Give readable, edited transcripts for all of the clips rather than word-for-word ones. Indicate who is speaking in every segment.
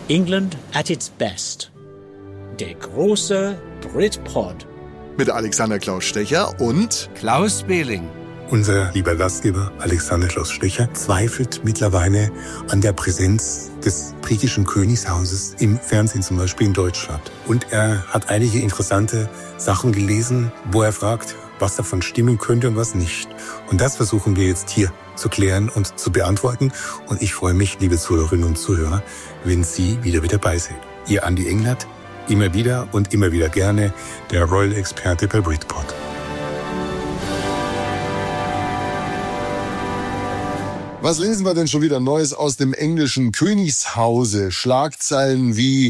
Speaker 1: England at its best. Der große Britpod.
Speaker 2: Mit Alexander Klaus Stecher und
Speaker 3: Klaus Behling.
Speaker 4: Unser lieber Gastgeber Alexander Klaus Stecher zweifelt mittlerweile an der Präsenz des britischen Königshauses im Fernsehen, zum Beispiel in Deutschland. Und er hat einige interessante Sachen gelesen, wo er fragt, was davon stimmen könnte und was nicht. Und das versuchen wir jetzt hier zu klären und zu beantworten. Und ich freue mich, liebe Zuhörerinnen und Zuhörer, wenn Sie wieder mit dabei sind. Ihr Andi Englert, immer wieder und immer wieder gerne der Royal-Experte bei Britpod.
Speaker 2: Was lesen wir denn schon wieder Neues aus dem englischen Königshause? Schlagzeilen wie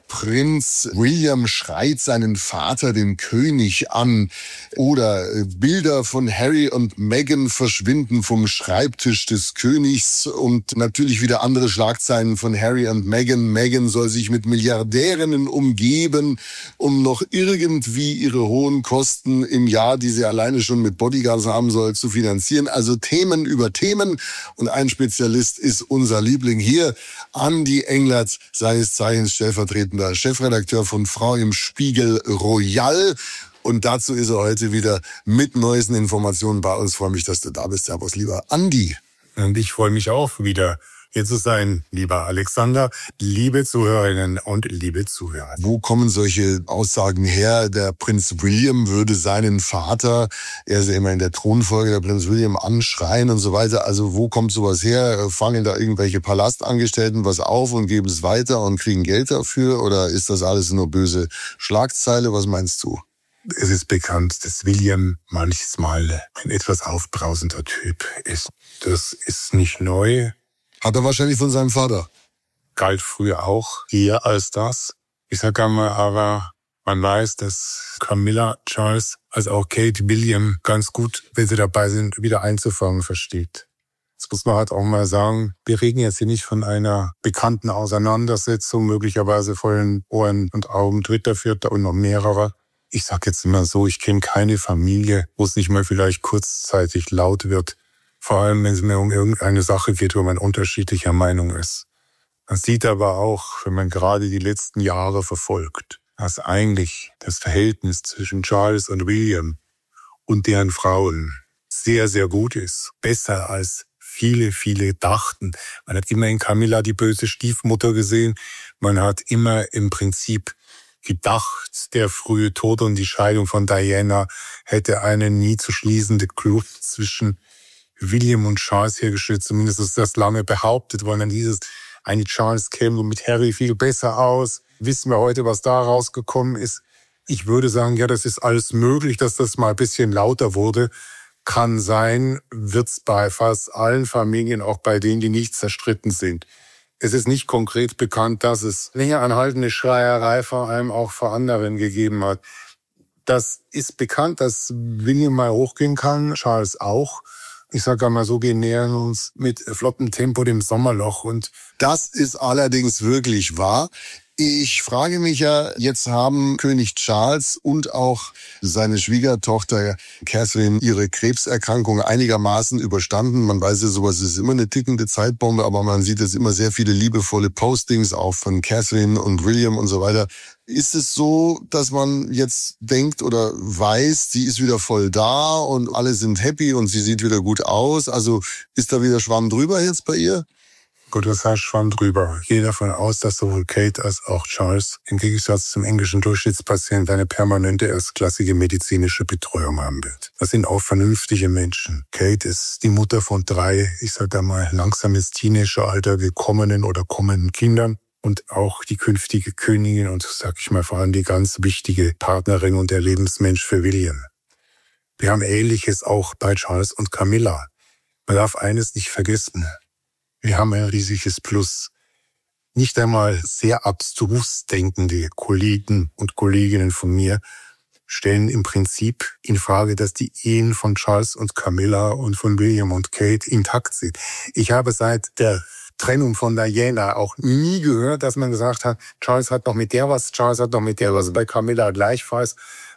Speaker 2: Prinz William schreit seinen Vater, den König, an. Oder Bilder von Harry und Meghan verschwinden vom Schreibtisch des Königs. Und natürlich wieder andere Schlagzeilen von Harry und Meghan. Meghan soll sich mit Milliardärinnen umgeben, um noch irgendwie ihre hohen Kosten im Jahr, die sie alleine schon mit Bodyguards haben soll, zu finanzieren. Also Themen über Themen. Und ein Spezialist ist unser Liebling hier, Andi Englert, seines Zeichens stellvertretender Chefredakteur von Frau im Spiegel Royal. Und dazu ist er heute wieder mit neuesten Informationen bei uns. Ich freue mich, dass du da bist. Servus, lieber Andi.
Speaker 4: Und ich freue mich auch wieder, hier zu sein, lieber Alexander, liebe Zuhörerinnen und liebe Zuhörer.
Speaker 2: Wo kommen solche Aussagen her? Der Prinz William würde seinen Vater, er ist ja immer in der Thronfolge, der Prinz William, anschreien und so weiter. Also wo kommt sowas her? Fangen da irgendwelche Palastangestellten was auf und geben es weiter und kriegen Geld dafür? Oder ist das alles nur böse Schlagzeile? Was meinst du?
Speaker 4: Es ist bekannt, dass William manches Mal ein etwas aufbrausender Typ ist. Das ist nicht neu.
Speaker 2: Hat er wahrscheinlich von seinem Vater.
Speaker 4: Galt früher auch eher als das. Ich sage einmal, aber man weiß, dass Camilla Charles, als auch Kate William ganz gut, wenn sie dabei sind, wieder einzufangen versteht. Das muss man halt auch mal sagen. Wir reden jetzt hier nicht von einer bekannten Auseinandersetzung, möglicherweise vor den Ohren und Augen Dritter, Vierter und noch mehrerer. Ich sage jetzt immer so, ich kenne keine Familie, wo es nicht mal vielleicht kurzzeitig laut wird. Vor allem, wenn es mir um irgendeine Sache geht, wo man unterschiedlicher Meinung ist. Man sieht aber auch, wenn man gerade die letzten Jahre verfolgt, dass eigentlich das Verhältnis zwischen Charles und William und deren Frauen sehr, sehr gut ist. Besser als viele, viele dachten. Man hat immer in Camilla die böse Stiefmutter gesehen. Man hat immer im Prinzip gedacht, der frühe Tod und die Scheidung von Diana hätte eine nie zu schließende Kluft zwischen William und Charles hergestellt, zumindest ist das lange behauptet worden. Dann hieß es, eine Charles käme mit Harry viel besser aus. Wissen wir heute, was da rausgekommen ist? Ich würde sagen, ja, das ist alles möglich, dass das mal ein bisschen lauter wurde. Kann sein, wird's bei fast allen Familien, auch bei denen, die nicht zerstritten sind. Es ist nicht konkret bekannt, dass es länger anhaltende Schreierei vor allem auch vor anderen gegeben hat. Das ist bekannt, dass William mal hochgehen kann, Charles auch. Ich sage einmal so, wir nähern uns mit flottem Tempo dem Sommerloch. Und
Speaker 2: das ist allerdings wirklich wahr. Ich frage mich ja, jetzt haben König Charles und auch seine Schwiegertochter Catherine ihre Krebserkrankung einigermaßen überstanden. Man weiß ja, sowas ist immer eine tickende Zeitbombe, aber man sieht jetzt immer sehr viele liebevolle Postings auch von Catherine und William und so weiter. Ist es so, dass man jetzt denkt oder weiß, sie ist wieder voll da und alle sind happy und sie sieht wieder gut aus? Also ist da wieder Schwamm drüber jetzt bei ihr?
Speaker 4: Gut, das heißt Schwamm drüber. Ich gehe davon aus, dass sowohl Kate als auch Charles im Gegensatz zum englischen Durchschnittspatienten eine permanente erstklassige medizinische Betreuung haben wird. Das sind auch vernünftige Menschen. Kate ist die Mutter von 3, ich sage da mal, langsam ins Teenageralter gekommenen oder kommenden Kindern. Und auch die künftige Königin und, sag ich mal, vor allem die ganz wichtige Partnerin und der Lebensmensch für William. Wir haben Ähnliches auch bei Charles und Camilla. Man darf eines nicht vergessen. Wir haben ein riesiges Plus. Nicht einmal sehr abstrus denkende Kollegen und Kolleginnen von mir stellen im Prinzip in Frage, dass die Ehen von Charles und Camilla und von William und Kate intakt sind. Ich habe seit der Trennung von Diana auch nie gehört, dass man gesagt hat, Charles hat noch mit der was, Charles hat noch mit der was. Bei Camilla gleichfalls.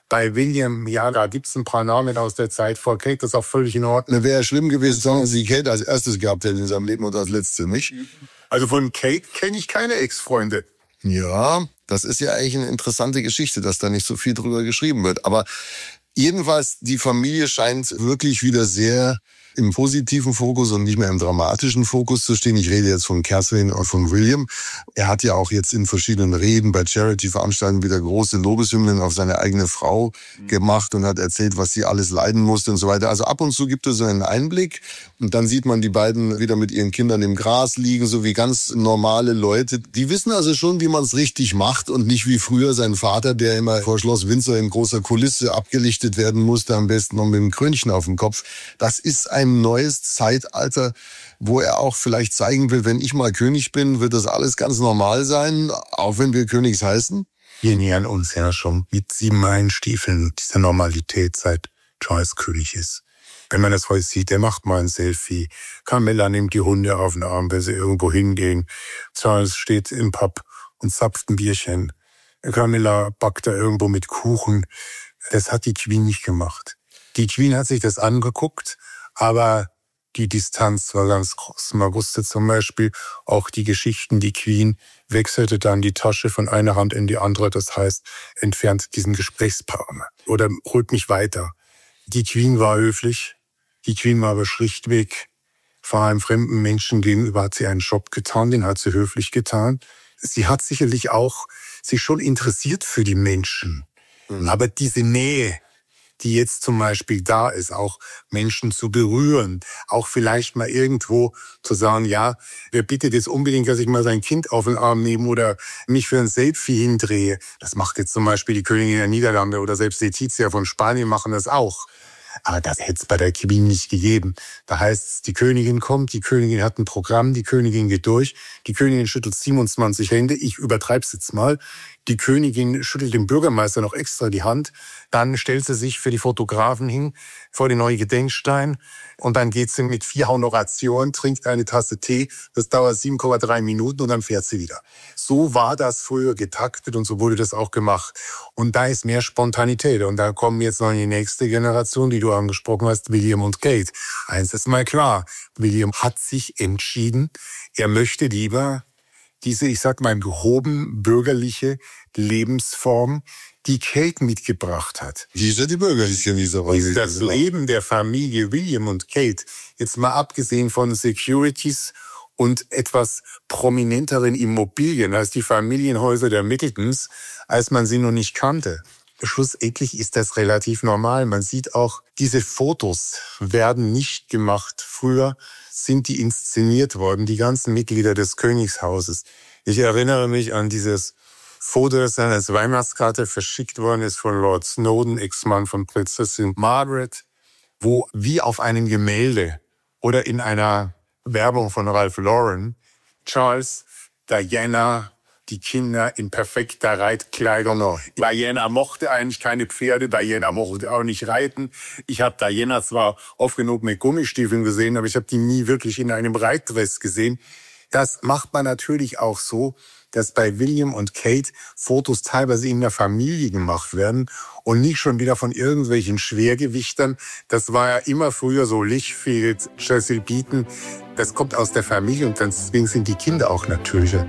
Speaker 4: Bei William, ja, da gibt's ein paar Namen aus der Zeit vor Kate, das ist auch völlig in Ordnung.
Speaker 2: Wäre ja schlimm gewesen, sondern sie Kate als erstes gehabt hätte in seinem Leben und als letzte nicht.
Speaker 4: Also von Kate kenne ich keine Ex-Freunde.
Speaker 2: Ja, das ist ja eigentlich eine interessante Geschichte, dass da nicht so viel drüber geschrieben wird. Aber jedenfalls, die Familie scheint wirklich wieder sehr im positiven Fokus und nicht mehr im dramatischen Fokus zu stehen. Ich rede jetzt von Catherine und von William. Er hat ja auch jetzt in verschiedenen Reden bei Charity-Veranstaltungen wieder große Lobeshymnen auf seine eigene Frau gemacht und hat erzählt, was sie alles leiden musste und so weiter. Also ab und zu gibt es so einen Einblick und dann sieht man die beiden wieder mit ihren Kindern im Gras liegen, so wie ganz normale Leute. Die wissen also schon, wie man es richtig macht und nicht wie früher sein Vater, der immer vor Schloss Windsor in großer Kulisse abgelichtet werden musste, am besten noch mit dem Krönchen auf dem Kopf. Das ist ein neues Zeitalter, wo er auch vielleicht zeigen will, wenn ich mal König bin, wird das alles ganz normal sein, auch wenn wir Königs heißen.
Speaker 4: Wir nähern uns ja schon mit 7 Einstiefeln dieser Normalität, seit Charles König ist. Wenn man das heute sieht, der macht mal ein Selfie. Camilla nimmt die Hunde auf den Arm, wenn sie irgendwo hingehen. Charles steht im Pub und zapft ein Bierchen. Camilla backt da irgendwo mit Kuchen. Das hat die Queen nicht gemacht. Die Queen hat sich das angeguckt, aber die Distanz war ganz groß. Man wusste zum Beispiel auch die Geschichten, die Queen wechselte dann die Tasche von einer Hand in die andere, das heißt, entfernt diesen Gesprächspartner oder holt mich weiter. Die Queen war höflich, die Queen war aber schlichtweg, vor allem fremden Menschen gegenüber hat sie einen Job getan, den hat sie höflich getan. Sie hat sicherlich auch sich schon interessiert für die Menschen, aber diese Nähe, die jetzt zum Beispiel da ist, auch Menschen zu berühren, auch vielleicht mal irgendwo zu sagen, ja, wer bittet jetzt unbedingt, dass ich mal sein Kind auf den Arm nehme oder mich für ein Selfie hindrehe. Das macht jetzt zum Beispiel die Königin der Niederlande oder selbst Letizia von Spanien machen das auch. Aber das hätte es bei der Queen nicht gegeben. Da heißt es, die Königin kommt, die Königin hat ein Programm, die Königin geht durch, die Königin schüttelt 27 Hände, ich übertreibe es jetzt mal. Die Königin schüttelt dem Bürgermeister noch extra die Hand, dann stellt sie sich für die Fotografen hin, vor den neuen Gedenkstein und dann geht sie mit 4 Honorationen, trinkt eine Tasse Tee, das dauert 7,3 Minuten und dann fährt sie wieder. So war das früher getaktet und so wurde das auch gemacht. Und da ist mehr Spontanität und da kommen jetzt noch die nächste Generation, die du angesprochen hast, William und Kate. Eins ist mal klar, William hat sich entschieden, er möchte lieber diese, ich sag mal, gehoben bürgerliche Lebensform, die Kate mitgebracht hat.
Speaker 2: Die ist ja die bürgerliche, wie so was.
Speaker 4: Das Leben der Familie William und Kate, jetzt mal abgesehen von Securities und etwas prominenteren Immobilien als die Familienhäuser der Middletons, als man sie noch nicht kannte. Schlussendlich ist das relativ normal. Man sieht auch, diese Fotos werden nicht gemacht. Früher sind die inszeniert worden, die ganzen Mitglieder des Königshauses. Ich erinnere mich an dieses Foto, das dann als Weihnachtskarte verschickt worden ist von Lord Snowdon, Ex-Mann von Prinzessin Margaret, wo wie auf einem Gemälde oder in einer Werbung von Ralph Lauren Charles, Diana, die Kinder in perfekter Reitkleidung. Diana mochte eigentlich keine Pferde, Diana mochte auch nicht reiten. Ich habe Diana zwar oft genug mit Gummistiefeln gesehen, aber ich habe die nie wirklich in einem Reitdress gesehen. Das macht man natürlich auch so, dass bei William und Kate Fotos teilweise in der Familie gemacht werden und nicht schon wieder von irgendwelchen Schwergewichtern. Das war ja immer früher so Lichfield, Cecil Beaton. Das kommt aus der Familie und deswegen sind die Kinder auch natürlicher.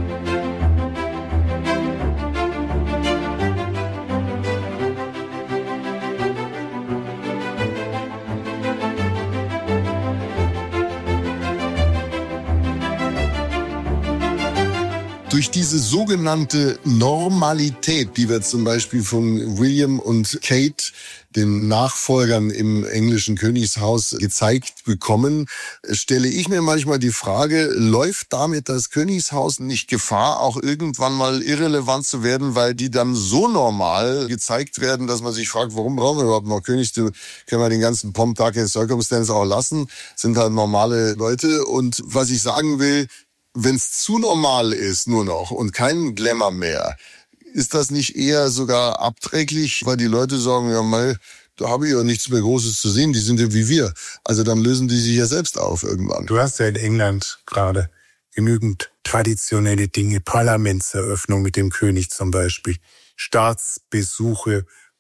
Speaker 2: Durch diese sogenannte Normalität, die wir zum Beispiel von William und Kate, den Nachfolgern im englischen Königshaus, gezeigt bekommen, stelle ich mir manchmal die Frage, läuft damit das Königshaus nicht Gefahr, auch irgendwann mal irrelevant zu werden, weil die dann so normal gezeigt werden, dass man sich fragt, warum brauchen wir überhaupt noch Königs? Können wir den ganzen Pomp, Dark and Circumstance auch lassen, sind halt normale Leute. Und was ich sagen will, wenn es zu normal ist nur noch und kein Glamour mehr, ist das nicht eher sogar abträglich, weil die Leute sagen, ja mal, da habe ich ja nichts mehr Großes zu sehen, die sind ja wie wir. Also dann lösen die sich ja selbst auf irgendwann.
Speaker 4: Du hast ja in England gerade genügend traditionelle Dinge, Parlamentseröffnung mit dem König zum Beispiel, Staatsbesuche,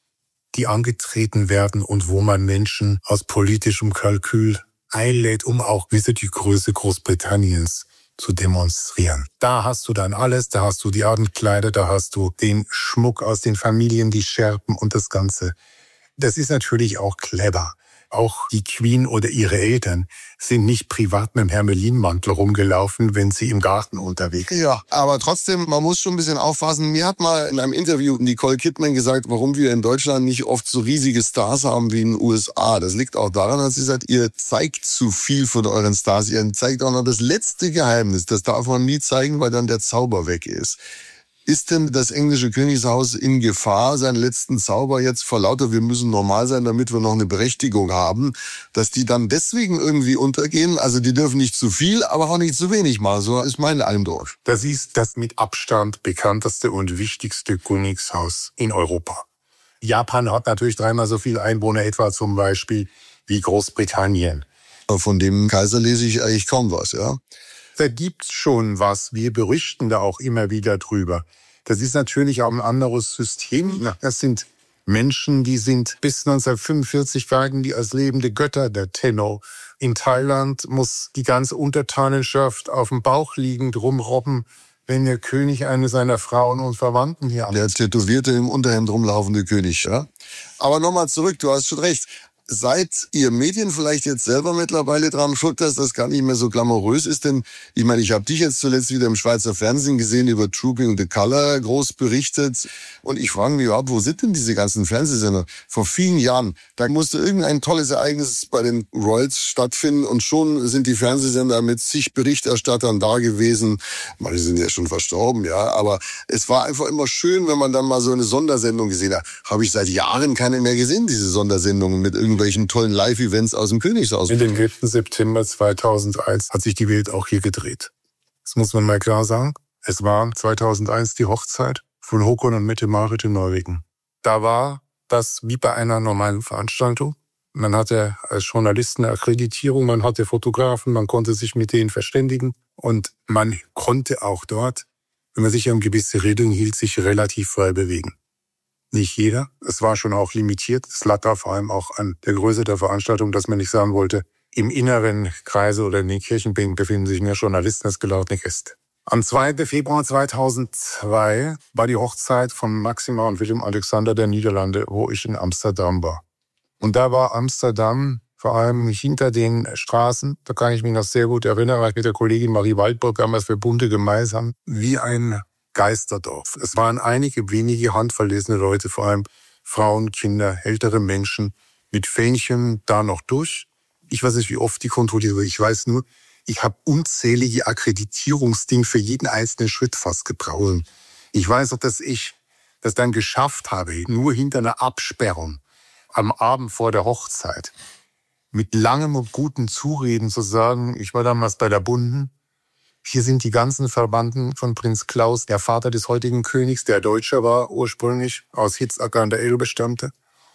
Speaker 4: die angetreten werden und wo man Menschen aus politischem Kalkül einlädt, um auch die Größe Großbritanniens zu demonstrieren. Da hast du dann alles, da hast du die Abendkleider, da hast du den Schmuck aus den Familien, die Scherpen und das Ganze. Das ist natürlich auch clever. Auch die Queen oder ihre Eltern sind nicht privat mit dem Hermelinmantel rumgelaufen, wenn sie im Garten unterwegs sind.
Speaker 2: Ja, aber trotzdem, man muss schon ein bisschen aufpassen. Mir hat mal in einem Interview Nicole Kidman gesagt, warum wir in Deutschland nicht oft so riesige Stars haben wie in den USA. Das liegt auch daran, dass sie sagt, ihr zeigt zu viel von euren Stars. Ihr zeigt auch noch das letzte Geheimnis. Das darf man nie zeigen, weil dann der Zauber weg ist. Ist denn das englische Königshaus in Gefahr, seinen letzten Zauber jetzt vor lauter wir müssen normal sein, damit wir noch eine Berechtigung haben, dass die dann deswegen irgendwie untergehen? Also die dürfen nicht zu viel, aber auch nicht zu wenig machen. So ist mein Eindruck.
Speaker 4: Das ist das mit Abstand bekannteste und wichtigste Königshaus in Europa. Japan hat natürlich 3-mal so viele Einwohner etwa zum Beispiel wie Großbritannien.
Speaker 2: Von dem Kaiser lese ich eigentlich kaum was, ja.
Speaker 4: Da gibt's schon was. Wir berichten da auch immer wieder drüber. Das ist natürlich auch ein anderes System. Das sind Menschen, die sind bis 1945 werden die als lebende Götter der Tenno. In Thailand muss die ganze Untertanenschaft auf dem Bauch liegend rumrobben, wenn der König eine seiner Frauen und Verwandten hier
Speaker 2: Der tätowierte im Unterhemd rumlaufende König, ja. Aber nochmal zurück, du hast schon recht. Seid ihr Medien vielleicht jetzt selber mittlerweile dran schuld, dass das gar nicht mehr so glamourös ist? Denn ich meine, ich habe dich jetzt zuletzt wieder im Schweizer Fernsehen gesehen, über Trooping the Colour groß berichtet. Und ich frage mich überhaupt, wo sind denn diese ganzen Fernsehsender? Vor vielen Jahren, da musste irgendein tolles Ereignis bei den Royals stattfinden und schon sind die Fernsehsender mit zig Berichterstattern da gewesen. Manche sind ja schon verstorben, ja. Aber es war einfach immer schön, wenn man dann mal so eine Sondersendung gesehen hat. Habe ich seit Jahren keine mehr gesehen, diese Sondersendungen mit irgendwelchen tollen Live-Events aus dem Königshaus.
Speaker 4: In dem 11. September 2001 hat sich die Welt auch hier gedreht. Das muss man mal klar sagen. Es war 2001 die Hochzeit von Håkon und Mette-Marit in Norwegen. Da war das wie bei einer normalen Veranstaltung. Man hatte als Journalist eine Akkreditierung, man hatte Fotografen, man konnte sich mit denen verständigen. Und man konnte auch dort, wenn man sich an gewisse Regeln hielt, sich relativ frei bewegen. Nicht jeder. Es war schon auch limitiert. Es lag da vor allem auch an der Größe der Veranstaltung, dass man nicht sagen wollte, im inneren Kreise oder in den Kirchenbänken befinden sich mehr Journalisten als geladene Gäste. Am 2. Februar 2002 war die Hochzeit von Maxima und Willem Alexander der Niederlande, wo ich in Amsterdam war. Und da war Amsterdam vor allem hinter den Straßen, da kann ich mich noch sehr gut erinnern, weil ich mit der Kollegin Marie Waldburg damals für Bunte gemeinsam, wie ein Geisterdorf. Es waren einige wenige handverlesene Leute, vor allem Frauen, Kinder, ältere Menschen mit Fähnchen da noch durch. Ich weiß nicht, wie oft die kontrolliere. Ich weiß nur, ich habe unzählige Akkreditierungsdinge für jeden einzelnen Schritt fast gebraucht. Ich weiß auch, dass ich das dann geschafft habe, nur hinter einer Absperrung am Abend vor der Hochzeit mit langem und guten Zureden zu sagen, ich war damals bei der Bunden. Hier sind die ganzen Verwandten von Prinz Klaus, der Vater des heutigen Königs, der Deutscher war, ursprünglich aus Hitzacker an der Elbe stammte.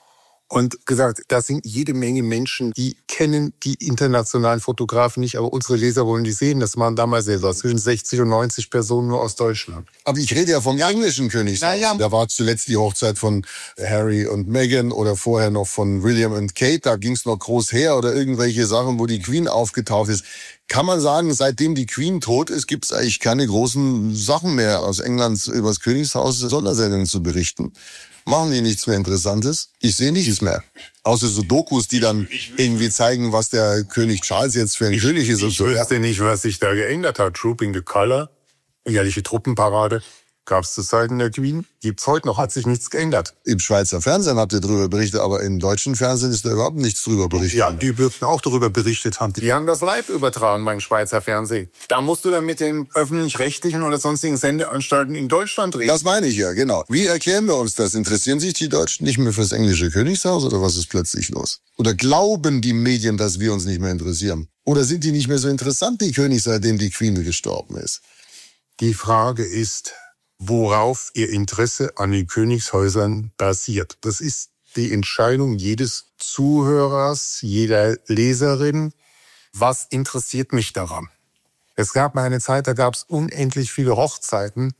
Speaker 4: Und gesagt, da sind jede Menge Menschen, die kennen die internationalen Fotografen nicht, aber unsere Leser wollen die sehen. Das waren damals zwischen 60 und 90 Personen nur aus Deutschland.
Speaker 2: Aber ich rede ja vom englischen Königshaus.
Speaker 4: Naja.
Speaker 2: Da war zuletzt die Hochzeit von Harry und Meghan oder vorher noch von William und Kate. Da ging es noch groß her oder irgendwelche Sachen, wo die Queen aufgetaucht ist. Kann man sagen, seitdem die Queen tot ist, gibt es eigentlich keine großen Sachen mehr aus England über das Königshaus Sondersendungen zu berichten. Machen die nichts mehr Interessantes? Ich sehe nichts mehr. Außer so Dokus, die dann irgendwie zeigen, was der König Charles jetzt für ein König ist.
Speaker 4: Ich wüsste nicht, was sich da geändert hat. Trooping the Colour, jährliche Truppenparade, gab es zu Zeiten der Queen. Gibt's heute noch, hat sich nichts geändert.
Speaker 2: Im Schweizer Fernsehen habt ihr darüber berichtet, aber im deutschen Fernsehen ist da überhaupt nichts drüber berichtet.
Speaker 4: Ja, die würden auch darüber berichtet haben. Die haben das live übertragen beim Schweizer Fernsehen. Da musst du dann mit den öffentlich-rechtlichen oder sonstigen Sendeanstalten in Deutschland reden.
Speaker 2: Das meine ich ja, genau. Wie erklären wir uns das? Interessieren sich die Deutschen nicht mehr fürs englische Königshaus oder was ist plötzlich los? Oder glauben die Medien, dass wir uns nicht mehr interessieren? Oder sind die nicht mehr so interessant, die König, seitdem die Queen gestorben ist?
Speaker 4: Die Frage ist, worauf ihr Interesse an den Königshäusern basiert. Das ist die Entscheidung jedes Zuhörers, jeder Leserin. Was interessiert mich daran? Es gab mal eine Zeit, da gab es unendlich viele Hochzeiten.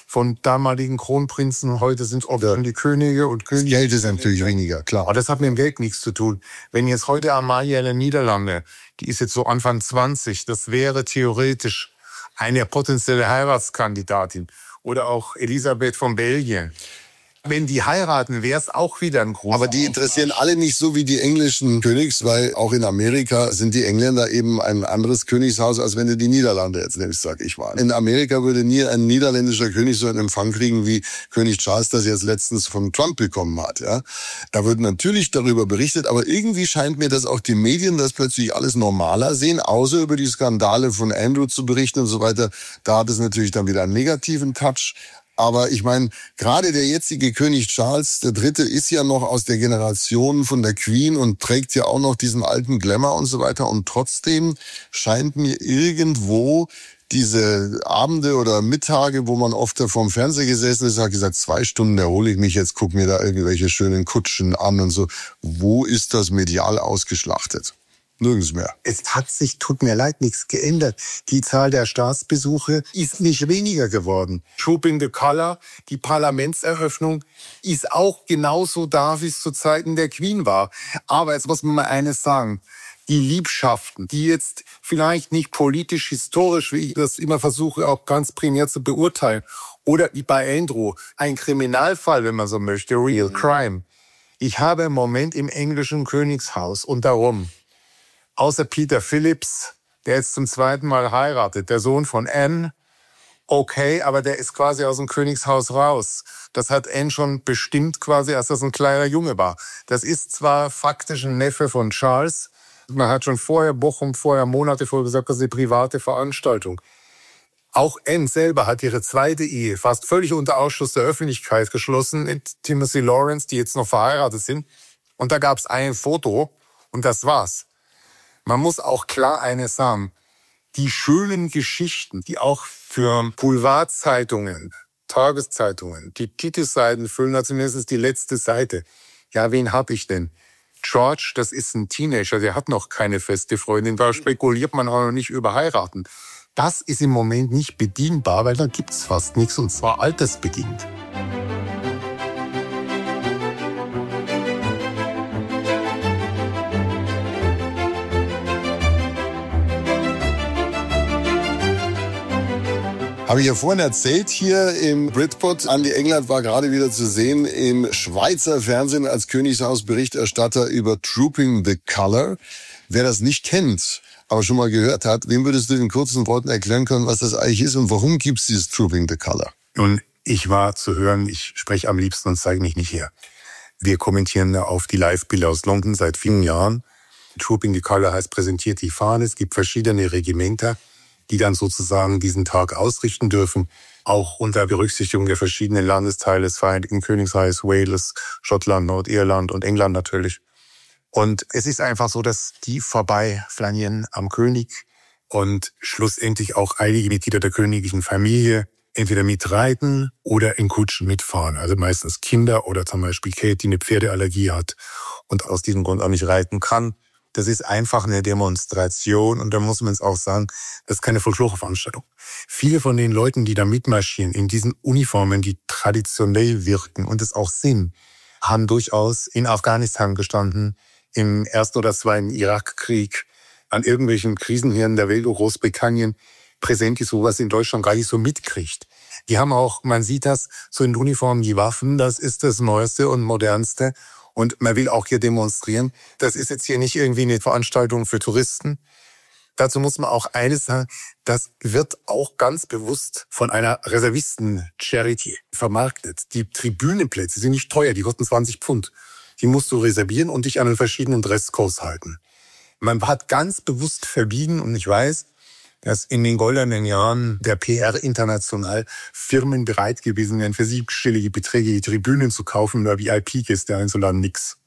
Speaker 4: von damaligen Kronprinzen. Heute sind es oft die Könige und Könige.
Speaker 2: Geld ist natürlich weniger, klar.
Speaker 4: Aber das hat mit dem Geld nichts zu tun. Wenn jetzt heute Amalia in den Niederlande, die ist jetzt so Anfang 20, das wäre theoretisch eine potenzielle Heiratskandidatin. Oder auch Elisabeth von Belgien. Wenn die heiraten, wäre es auch wieder ein großer
Speaker 2: Aber die interessieren alle nicht so wie die englischen Königs, weil auch in Amerika sind die Engländer eben ein anderes Königshaus, als wenn du die Niederlande jetzt nimmst, sag ich mal. In Amerika würde nie ein niederländischer König so einen Empfang kriegen, wie König Charles das jetzt letztens von Trump bekommen hat. Ja, da wird natürlich darüber berichtet, aber irgendwie scheint mir, dass auch die Medien das plötzlich alles normaler sehen, außer über die Skandale von Andrew zu berichten und so weiter. Da hat es natürlich dann wieder einen negativen Touch. Aber ich meine, gerade der jetzige König Charles III. Ist ja noch aus der Generation von der Queen und trägt ja auch noch diesen alten Glamour und so weiter. Und trotzdem scheint mir irgendwo diese Abende oder Mittage, wo man oft vorm Fernseher gesessen ist, hat gesagt, 2 Stunden erhole ich mich jetzt, guck mir da irgendwelche schönen Kutschen an und so. Wo ist das medial ausgeschlachtet? Nirgends mehr.
Speaker 4: Es hat sich, tut mir leid, nichts geändert. Die Zahl der Staatsbesuche ist nicht weniger geworden. Trooping the Colour, die Parlamentseröffnung, ist auch genauso da, wie es zu Zeiten der Queen war. Aber jetzt muss man mal eines sagen. Die Liebschaften, die jetzt vielleicht nicht politisch, historisch, wie ich das immer versuche, auch ganz primär zu beurteilen, oder wie bei Andrew, ein Kriminalfall, wenn man so möchte, Real Crime. Ich habe im Moment im englischen Königshaus und darum, außer Peter Phillips, der jetzt zum 2. Mal heiratet, der Sohn von Anne, okay, aber der ist quasi aus dem Königshaus raus. Das hat Anne schon bestimmt quasi, als das ein kleiner Junge war. Das ist zwar faktisch ein Neffe von Charles, man hat schon Wochen vorher, Monate vorher gesagt, das ist eine private Veranstaltung. Auch Anne selber hat ihre 2. Ehe fast völlig unter Ausschluss der Öffentlichkeit geschlossen mit Timothy Lawrence, die jetzt noch verheiratet sind. Und da gab es ein Foto und das war's. Man muss auch klar eines sagen, die schönen Geschichten, die auch für Boulevardzeitungen, Tageszeitungen, die Titelseiten füllen, also zumindest die letzte Seite. Ja, wen hab ich denn? George, das ist ein Teenager, der hat noch keine feste Freundin, da spekuliert man auch noch nicht über heiraten. Das ist im Moment nicht bedienbar, weil da gibt's fast nichts, und zwar altersbedingt.
Speaker 2: Habe ich ja vorhin erzählt, hier im Britpod. Andy Englert war gerade wieder zu sehen im Schweizer Fernsehen als Königshaus-Berichterstatter über Trooping the Colour. Wer das nicht kennt, aber schon mal gehört hat, wem würdest du in kurzen Worten erklären können, was das eigentlich ist und warum gibt es dieses Trooping the Colour?
Speaker 4: Nun, ich war zu hören, ich spreche am liebsten und zeige mich nicht her. Wir kommentieren auf die Live-Bilder aus London seit vielen Jahren. Trooping the Colour heißt, präsentiert die Fahne. Es gibt verschiedene Regimenter, die dann sozusagen diesen Tag ausrichten dürfen, auch unter Berücksichtigung der verschiedenen Landesteile des Vereinigten Königreichs, Wales, Schottland, Nordirland und England natürlich. Und es ist einfach so, dass die vorbei flanieren am König und schlussendlich auch einige Mitglieder der königlichen Familie entweder mitreiten oder in Kutschen mitfahren. Also meistens Kinder oder zum Beispiel Kate, die eine Pferdeallergie hat und aus diesem Grund auch nicht reiten kann. Das ist einfach eine Demonstration und da muss man es auch sagen, das ist keine Folkloreveranstaltung. Viele von den Leuten, die da mitmarschieren, in diesen Uniformen, die traditionell wirken und es auch sind, haben durchaus in Afghanistan gestanden, im 1. oder 2. Irakkrieg, an irgendwelchen Krisenherden der Welt, Großbritannien, präsent, die sowas in Deutschland gar nicht so mitkriegt. Die haben auch, man sieht das, so in Uniformen, die Waffen, das ist das Neueste und Modernste. Und man will auch hier demonstrieren. Das ist jetzt hier nicht irgendwie eine Veranstaltung für Touristen. Dazu muss man auch eines sagen, das wird auch ganz bewusst von einer Reservisten-Charity vermarktet. Die Tribünenplätze sind nicht teuer, die kosten 20 Pfund. Die musst du reservieren und dich an den verschiedenen Dresscodes halten. Man hat ganz bewusst verbieten, und ich weiß, dass in den goldenen Jahren der PR international Firmen bereit gewesen wären, für siebenstellige Beträge die Tribünen zu kaufen oder VIP-Gäste einzuladen, nix.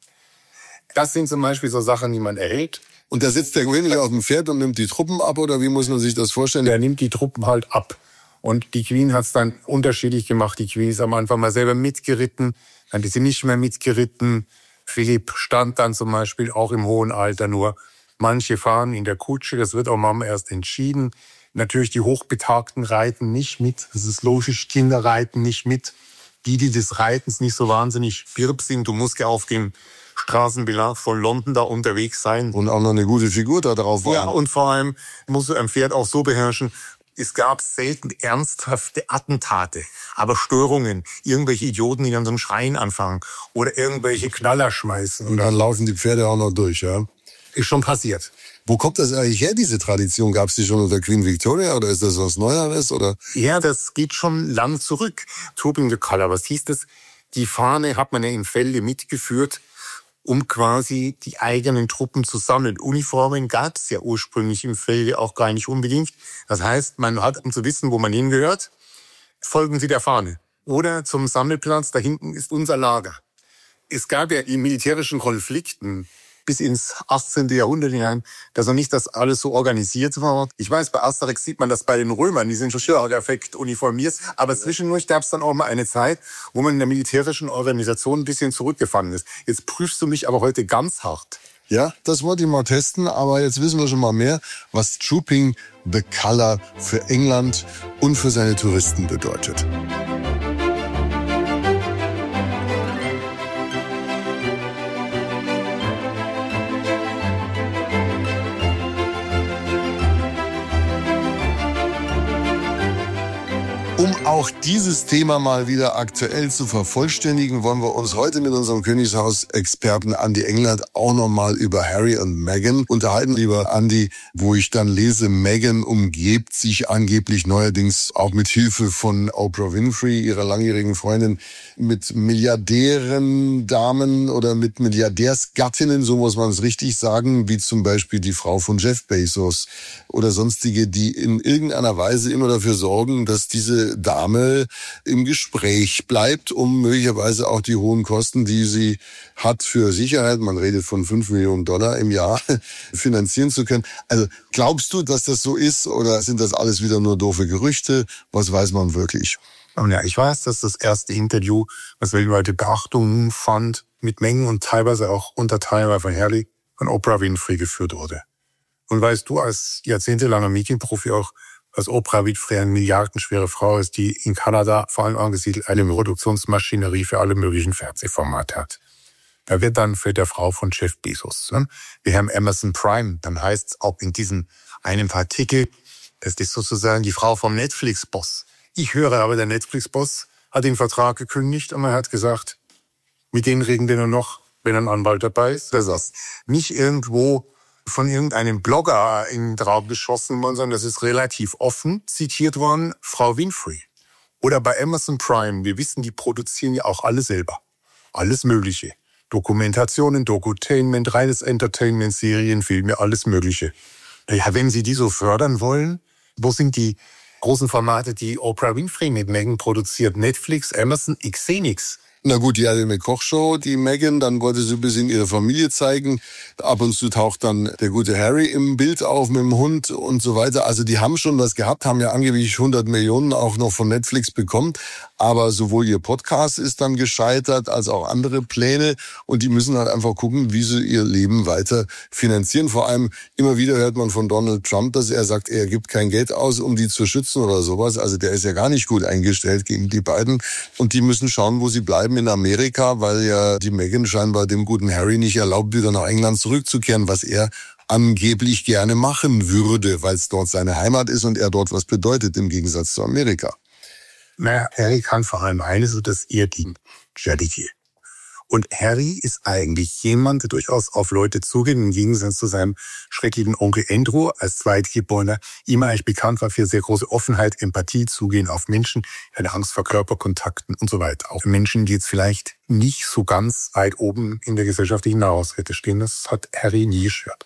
Speaker 4: Das sind zum Beispiel so Sachen, die man erhält.
Speaker 2: Und da sitzt der König auf dem Pferd und nimmt die Truppen ab, oder wie muss man sich das vorstellen?
Speaker 4: Der nimmt die Truppen halt ab. Und die Queen hat's dann unterschiedlich gemacht. Die Queen ist am Anfang mal selber mitgeritten, dann ist sie nicht mehr mitgeritten. Philipp stand dann zum Beispiel auch im hohen Alter nur. Manche fahren in der Kutsche, das wird auch Mama erst entschieden. Natürlich die Hochbetagten reiten nicht mit. Das ist logisch, Kinder reiten nicht mit. Die des Reitens nicht so wahnsinnig birb sind. Du musst ja auf dem Straßenbelag von London da unterwegs sein.
Speaker 2: Und auch noch eine gute Figur da drauf war.
Speaker 4: Ja, und vor allem musst du ein Pferd auch so beherrschen. Es gab selten ernsthafte Attentate, aber Störungen. Irgendwelche Idioten, die dann so ein Schreien anfangen. Oder irgendwelche Knaller schmeißen.
Speaker 2: Und dann laufen die Pferde auch noch durch, ja?
Speaker 4: Ist schon passiert.
Speaker 2: Wo kommt das eigentlich her, diese Tradition? Gab es die schon unter Queen Victoria oder ist das was Neueres? Oder?
Speaker 4: Ja, das geht schon lang zurück. Trooping the Colour, was hieß das? Die Fahne hat man ja in Felde mitgeführt, um quasi die eigenen Truppen zu sammeln. Uniformen gab es ja ursprünglich im Felde auch gar nicht unbedingt. Das heißt, man hat, um zu wissen, wo man hingehört, folgen Sie der Fahne. Oder zum Sammelplatz, da hinten ist unser Lager. Es gab ja in militärischen Konflikten bis ins 18. Jahrhundert hinein, dass noch nicht das alles so organisiert war. Ich weiß, bei Asterix sieht man das bei den Römern, die sind schon perfekt uniformiert. Aber zwischendurch gab es dann auch mal eine Zeit, wo man in der militärischen Organisation ein bisschen zurückgefahren ist. Jetzt prüfst du mich aber heute ganz hart.
Speaker 2: Ja, das wollte ich mal testen, aber jetzt wissen wir schon mal mehr, was Trooping the Colour für England und für seine Touristen bedeutet. Um auch dieses Thema mal wieder aktuell zu vervollständigen, wollen wir uns heute mit unserem Königshaus-Experten Andy Englert auch nochmal über Harry und Meghan unterhalten. Lieber Andy, wo ich dann lese, Meghan umgibt sich angeblich neuerdings auch mit Hilfe von Oprah Winfrey, ihrer langjährigen Freundin, mit Milliardären, Damen oder mit Milliardärsgattinnen, so muss man es richtig sagen, wie zum Beispiel die Frau von Jeff Bezos oder sonstige, die in irgendeiner Weise immer dafür sorgen, dass diese Dame im Gespräch bleibt, um möglicherweise auch die hohen Kosten, die sie hat für Sicherheit, man redet von $5 Millionen im Jahr, finanzieren zu können. Also glaubst du, dass das so ist oder sind das alles wieder nur doofe Gerüchte? Was weiß man wirklich?
Speaker 4: Ja, ich weiß, dass das erste Interview, was weltweite Beachtung fand, mit Mengen und teilweise auch unter Teilweise von Harry von Oprah Winfrey geführt wurde. Und weißt du, als jahrzehntelanger Medienprofi auch, dass Oprah Winfrey eine milliardenschwere Frau ist, die in Kanada vor allem angesiedelt eine Produktionsmaschinerie für alle möglichen Fernsehformate hat. Da wird dann für der Frau von Jeff Bezos. Wir haben Amazon Prime, dann heißt es auch in diesem einen Artikel, das ist sozusagen die Frau vom Netflix-Boss. Ich höre aber, der Netflix-Boss hat den Vertrag gekündigt und er hat gesagt, mit denen reden wir nur noch, wenn ein Anwalt dabei ist. Das ist nicht irgendwo von irgendeinem Blogger in den Raum geschossen worden, sondern das ist relativ offen zitiert worden, Frau Winfrey. Oder bei Amazon Prime, wir wissen, die produzieren ja auch alles selber. Alles Mögliche. Dokumentationen, Dokutainment, reines Entertainment, Serien, Filme, alles Mögliche. Ja, wenn Sie die so fördern wollen, wo sind die großen Formate, die Oprah Winfrey mit Meghan produziert? Netflix, Amazon, ich sehe nix.
Speaker 2: Na gut, die hatte eine Kochshow, die Meghan, dann wollte sie ein bisschen ihre Familie zeigen. Ab und zu taucht dann der gute Harry im Bild auf mit dem Hund und so weiter. Also die haben schon was gehabt, haben ja angeblich 100 Millionen auch noch von Netflix bekommen. Aber sowohl ihr Podcast ist dann gescheitert, als auch andere Pläne. Und die müssen halt einfach gucken, wie sie ihr Leben weiter finanzieren. Vor allem immer wieder hört man von Donald Trump, dass er sagt, er gibt kein Geld aus, um die zu schützen oder sowas. Also der ist ja gar nicht gut eingestellt gegen die beiden. Und die müssen schauen, wo sie bleiben in Amerika, weil ja die Meghan scheinbar dem guten Harry nicht erlaubt, wieder nach England zurückzukehren, was er angeblich gerne machen würde, weil es dort seine Heimat ist und er dort was bedeutet im Gegensatz zu Amerika.
Speaker 4: Naja, Harry kann vor allem eines, und das ihr die Charity. Und Harry ist eigentlich jemand, der durchaus auf Leute zugeht, im Gegensatz zu seinem schrecklichen Onkel Andrew als Zweitgeborener, ihm eigentlich bekannt war für sehr große Offenheit, Empathie, Zugehen auf Menschen, eine Angst vor Körperkontakten und so weiter. Auch Menschen, die jetzt vielleicht nicht so ganz weit oben in der gesellschaftlichen Nahrungskette stehen, das hat Harry nie gestört.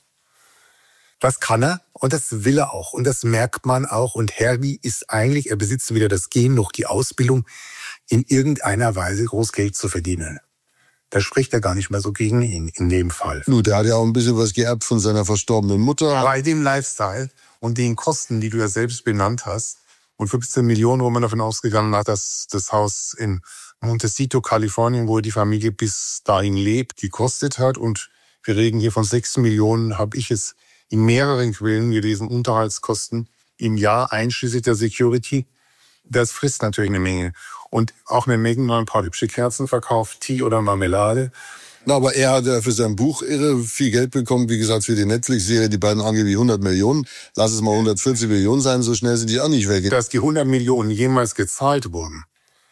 Speaker 4: Das kann er und das will er auch und das merkt man auch. Und Harry ist eigentlich, er besitzt weder das Gen noch die Ausbildung, in irgendeiner Weise groß Geld zu verdienen. Da spricht er gar nicht mehr so gegen ihn in dem Fall.
Speaker 2: Nun, der hat ja auch ein bisschen was geerbt von seiner verstorbenen Mutter.
Speaker 4: Bei dem Lifestyle und den Kosten, die du ja selbst benannt hast, und 15 Millionen, wo man davon ausgegangen hat, dass das Haus in Montecito, Kalifornien, wo die Familie bis dahin lebt, gekostet hat. Und wir reden hier von 6 Millionen, habe ich es in mehreren Quellen gelesen, Unterhaltskosten. im Jahr einschließlich der Security. Das frisst natürlich eine Menge. Und auch wenn Meghan noch ein paar hübsche Kerzen verkauft, Tee oder Marmelade.
Speaker 2: Na, aber er hat ja für sein Buch irre viel Geld bekommen. Wie gesagt, für die Netflix-Serie, die beiden angeblich 100 Millionen. Lass es mal 140 Millionen sein, so schnell sind die auch nicht weg.
Speaker 4: Dass die 100 Millionen jemals gezahlt wurden,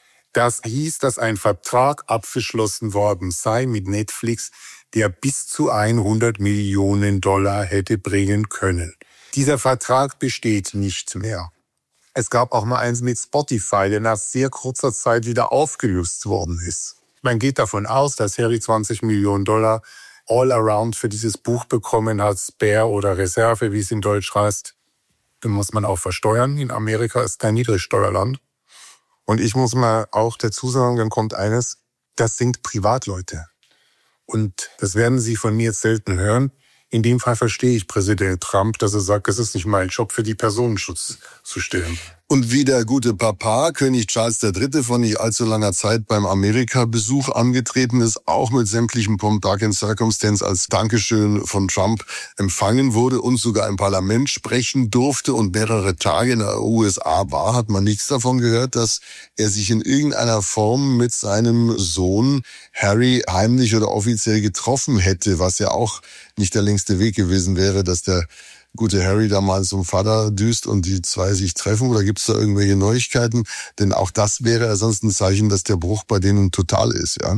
Speaker 4: das hieß, dass ein Vertrag abgeschlossen worden sei mit Netflix, der bis zu 100 Millionen Dollar hätte bringen können. Dieser Vertrag besteht nicht mehr. Es gab auch mal eins mit Spotify, der nach sehr kurzer Zeit wieder aufgelöst worden ist. Man geht davon aus, dass Harry 20 Millionen Dollar all around für dieses Buch bekommen hat, Spare oder Reserve, wie es in Deutsch heißt. Den muss man auch versteuern. In Amerika ist kein Niedrigsteuerland. Und ich muss mal auch dazu sagen, dann kommt eines, das sind Privatleute. Und das werden Sie von mir jetzt selten hören. In dem Fall verstehe ich Präsident Trump, dass er sagt, es ist nicht mein Job, für die Personenschutz zu stellen.
Speaker 2: Und wie der gute Papa, König Charles III. Vor nicht allzu langer Zeit beim Amerika-Besuch angetreten ist, auch mit sämtlichen Pomp, Dark and Circumstance als Dankeschön von Trump empfangen wurde und sogar im Parlament sprechen durfte und mehrere Tage in der USA war, hat man nichts davon gehört, dass er sich in irgendeiner Form mit seinem Sohn Harry heimlich oder offiziell getroffen hätte, was ja auch nicht der längste Weg gewesen wäre, dass der gute Harry da mal zum Vater düst und die zwei sich treffen, oder gibt's da irgendwelche Neuigkeiten? Denn auch das wäre ja sonst ein Zeichen, dass der Bruch bei denen total ist, ja?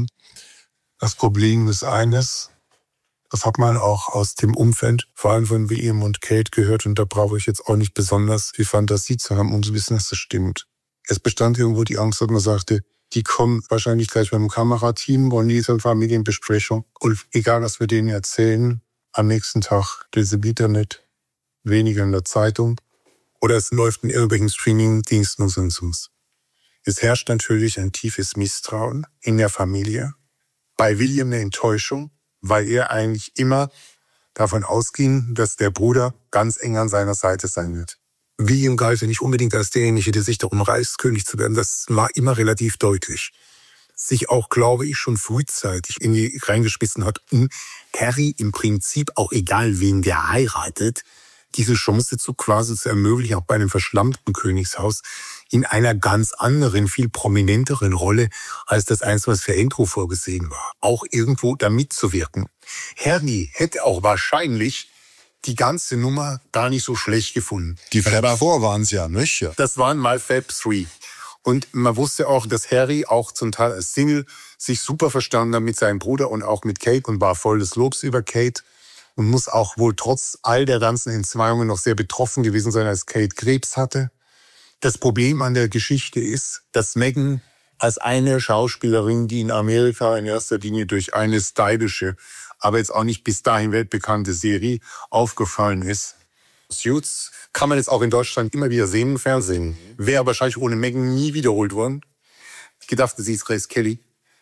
Speaker 4: Das Problem ist eines, das hat man auch aus dem Umfeld, vor allem von William und Kate gehört, und da brauche ich jetzt auch nicht besonders viel Fantasie zu haben, um zu wissen, dass das stimmt. Es bestand irgendwo die Angst, dass man sagte, die kommen wahrscheinlich gleich beim Kamerateam, wollen diese Familienbesprechung, und egal, was wir denen erzählen, am nächsten Tag das im Internet, weniger in der Zeitung, oder es läuft in irgendwelchen Streaming-Diensten und sonst was. Es herrscht natürlich ein tiefes Misstrauen in der Familie. Bei William eine Enttäuschung, weil er eigentlich immer davon ausging, dass der Bruder ganz eng an seiner Seite sein wird. William galt ja nicht unbedingt als derjenige, der sich darum reißt, König zu werden. Das war immer relativ deutlich. Sich auch, glaube ich, schon frühzeitig irgendwie reingeschmissen hat, um Harry im Prinzip, auch egal wen der heiratet, diese Chance quasi zu ermöglichen, auch bei einem verschlammten Königshaus, in einer ganz anderen, viel prominenteren Rolle, als das eins, was für Andrew vorgesehen war, auch irgendwo da mitzuwirken. Harry hätte auch wahrscheinlich die ganze Nummer gar nicht so schlecht gefunden.
Speaker 2: Die Fab 4 waren es ja, nicht? Ja.
Speaker 4: Das waren mal Fab 3. Und man wusste auch, dass Harry auch zum Teil als Single sich super verstanden hat mit seinem Bruder und auch mit Kate und war voll des Lobs über Kate. Und muss auch wohl trotz all der ganzen Entzweiungen noch sehr betroffen gewesen sein, als Kate Krebs hatte. Das Problem an der Geschichte ist, dass Meghan als eine Schauspielerin, die in Amerika in erster Linie durch eine stylische, aber jetzt auch nicht bis dahin weltbekannte Serie aufgefallen ist. Suits kann man jetzt auch in Deutschland immer wieder sehen im Fernsehen. Wäre wahrscheinlich ohne Meghan nie wiederholt worden. Ich dachte, sie ist Grace Kelly.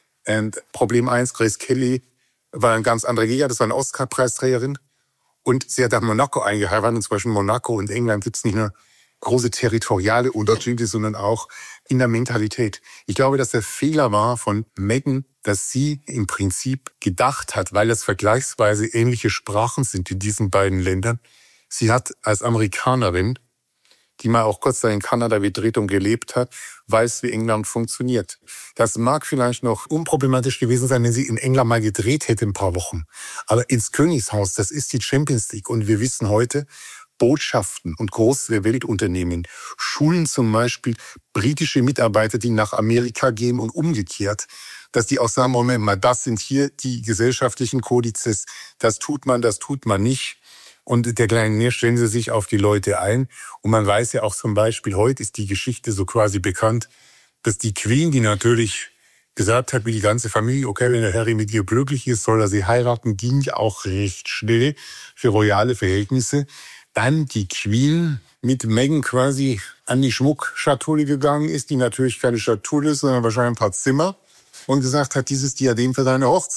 Speaker 4: Und Problem 1, Grace Kelly war ein ganz anderer Jäger, das war eine Oscar-Preisträgerin. Und sie hat nach Monaco eingeheiratet. Und zwischen Monaco und England gibt es nicht nur große territoriale Unterschiede, sondern auch in der Mentalität. Ich glaube, dass der Fehler war von Meghan, dass sie im Prinzip gedacht hat, weil es vergleichsweise ähnliche Sprachen sind in diesen beiden Ländern. Sie hat als Amerikanerin, die mal auch kurz in Kanada gedreht und gelebt hat, weiß, wie England funktioniert. Das mag vielleicht noch unproblematisch gewesen sein, wenn sie in England mal gedreht hätte ein paar Wochen. Aber ins Königshaus, das ist die Champions League. Und wir wissen heute, Botschaften und große Weltunternehmen schulen zum Beispiel britische Mitarbeiter, die nach Amerika gehen und umgekehrt, dass die auch sagen, Moment mal, das sind hier die gesellschaftlichen Kodizes, das tut man nicht. Und dergleichen stellen sie sich auf die Leute ein. Und man weiß ja auch zum Beispiel, heute ist die Geschichte so quasi bekannt, dass die Queen, die natürlich gesagt hat, wie die ganze Familie, okay, wenn der Harry mit ihr glücklich ist, soll er sie heiraten, ging ja auch recht schnell für royale Verhältnisse. Dann die Queen mit Meghan quasi an die Schmuckschatulle gegangen ist, die natürlich keine Schatulle ist, sondern wahrscheinlich ein paar Zimmer, und gesagt hat, dieses Diadem für deine Hochzeit.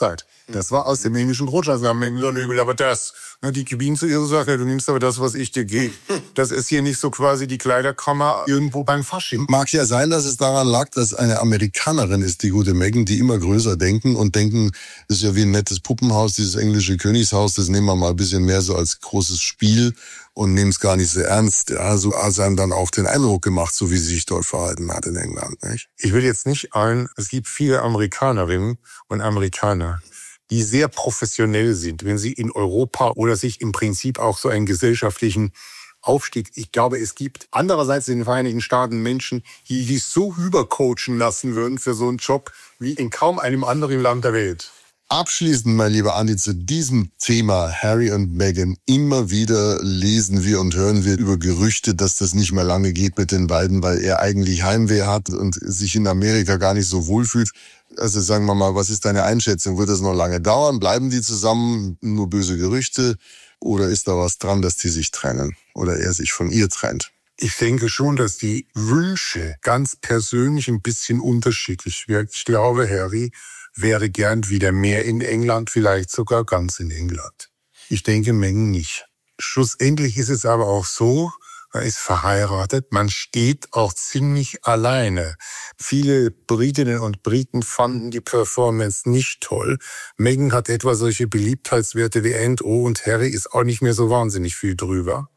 Speaker 4: Das war aus dem englischen Rutschers. Aber das, die Queen zu ihr gesagt, du nimmst aber das, was ich dir gebe. Das ist hier nicht so quasi die Kleiderkammer irgendwo beim Fasching.
Speaker 2: Mag ja sein, dass es daran lag, dass eine Amerikanerin ist, die gute Meghan, die immer größer denken und denken, das ist ja wie ein nettes Puppenhaus, dieses englische Königshaus, das nehmen wir mal ein bisschen mehr so als großes Spiel und nehmen es gar nicht so ernst. Ja, so hat es einem dann auch den Eindruck gemacht, so wie sie sich dort verhalten hat in England, nicht?
Speaker 4: Ich will jetzt nicht es gibt viele Amerikanerinnen und Amerikaner, die sehr professionell sind, wenn sie in Europa oder sich im Prinzip auch so einen gesellschaftlichen Aufstieg. Ich glaube, es gibt andererseits in den Vereinigten Staaten Menschen, die sich so übercoachen lassen würden für so einen Job wie in kaum einem anderen Land der Welt.
Speaker 2: Abschließend, mein lieber Andi, zu diesem Thema Harry und Meghan. Immer wieder lesen wir und hören wir über Gerüchte, dass das nicht mehr lange geht mit den beiden, weil er eigentlich Heimweh hat und sich in Amerika gar nicht so wohlfühlt. Also sagen wir mal, was ist deine Einschätzung? Wird das noch lange dauern? Bleiben die zusammen? Nur böse Gerüchte? Oder ist da was dran, dass die sich trennen? Oder er sich von ihr trennt?
Speaker 4: Ich denke schon, dass die Wünsche ganz persönlich ein bisschen unterschiedlich werden. Ich glaube, Harry wäre gern wieder mehr in England, vielleicht sogar ganz in England. Ich denke, Meghan nicht. Schlussendlich ist es aber auch so, man ist verheiratet, man steht auch ziemlich alleine. Viele Britinnen und Briten fanden die Performance nicht toll. Meghan hat etwa solche Beliebtheitswerte wie und Harry ist auch nicht mehr so wahnsinnig viel drüber.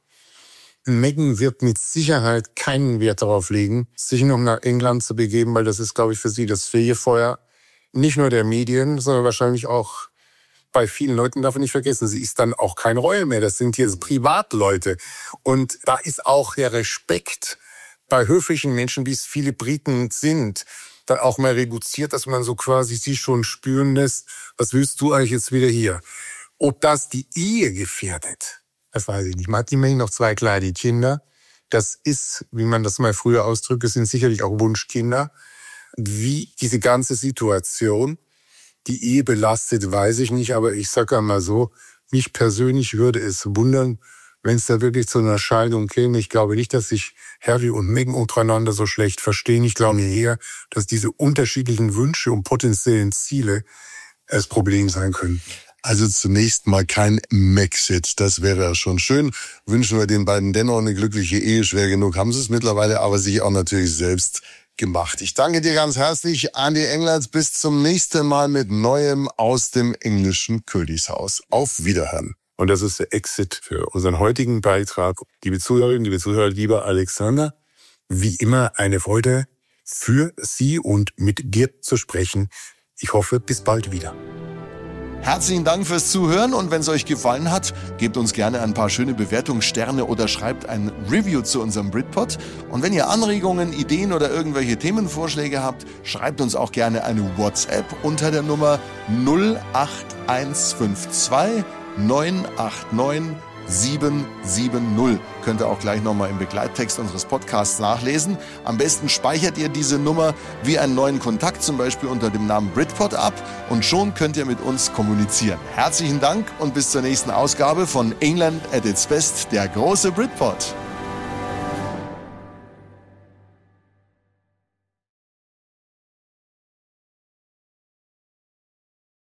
Speaker 4: Meghan wird mit Sicherheit keinen Wert darauf legen, sich noch nach England zu begeben, weil das ist, glaube ich, für sie das Fegefeuer nicht nur der Medien, sondern wahrscheinlich auch bei vielen Leuten, darf man nicht vergessen, sie ist dann auch kein Royal mehr, das sind jetzt Privatleute. Und da ist auch der Respekt bei höflichen Menschen, wie es viele Briten sind, dann auch mal reduziert, dass man so quasi sie schon spüren lässt, was willst du eigentlich jetzt wieder hier? Ob das die Ehe gefährdet, das weiß ich nicht. Man hat immerhin noch 2 kleine Kinder. Das ist, wie man das mal früher ausdrückt, sind sicherlich auch Wunschkinder. Wie diese ganze Situation die Ehe belastet, weiß ich nicht, aber ich sage einmal so, mich persönlich würde es wundern, wenn es da wirklich zu einer Scheidung käme. Ich glaube nicht, dass sich Harry und Meghan untereinander so schlecht verstehen. Ich glaube eher, dass diese unterschiedlichen Wünsche und potenziellen Ziele das Problem sein können.
Speaker 2: Also zunächst mal kein Maxit, das wäre ja schon schön. Wünschen wir den beiden dennoch eine glückliche Ehe. Schwer genug haben sie es mittlerweile, aber sich auch natürlich selbst gemacht. Ich danke dir ganz herzlich, Andi Englert. Bis zum nächsten Mal mit Neuem aus dem englischen Königshaus. Auf Wiederhören.
Speaker 4: Und das ist der Exit für unseren heutigen Beitrag. Liebe Zuhörerinnen, liebe Zuhörer, lieber Alexander, wie immer eine Freude für Sie und mit dir zu sprechen. Ich hoffe, bis bald wieder.
Speaker 2: Herzlichen Dank fürs Zuhören und wenn es euch gefallen hat, gebt uns gerne ein paar schöne Bewertungssterne oder schreibt ein Review zu unserem Britpod. Und wenn ihr Anregungen, Ideen oder irgendwelche Themenvorschläge habt, schreibt uns auch gerne eine WhatsApp unter der Nummer 08152 989 770. Könnt ihr auch gleich nochmal im Begleittext unseres Podcasts nachlesen. Am besten speichert ihr diese Nummer wie einen neuen Kontakt, zum Beispiel unter dem Namen Britpod ab und schon könnt ihr mit uns kommunizieren. Herzlichen Dank und bis zur nächsten Ausgabe von England at its Best, der große Britpod.